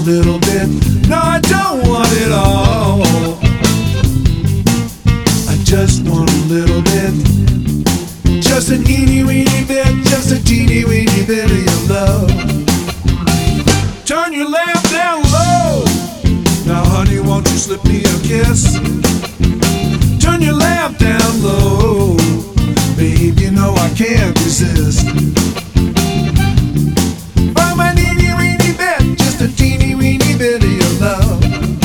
little bit. No, I don't want it all. I just want a little bit. Just an eeny weeny bit. Just a teeny weeny bit of your love. Turn your lamp down low. Now honey, won't you slip me a kiss? Turn your lamp down low. Babe, you know I can't resist. From a teeny weeny bit, just a teeny weeny bit of your love.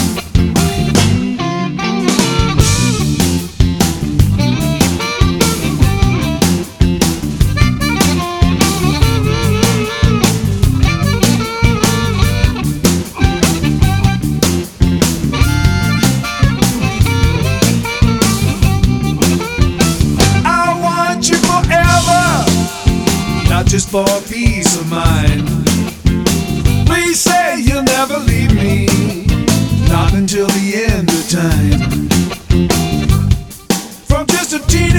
Just for peace of mind. Please say you'll never leave me, not until the end of time. From just a teeny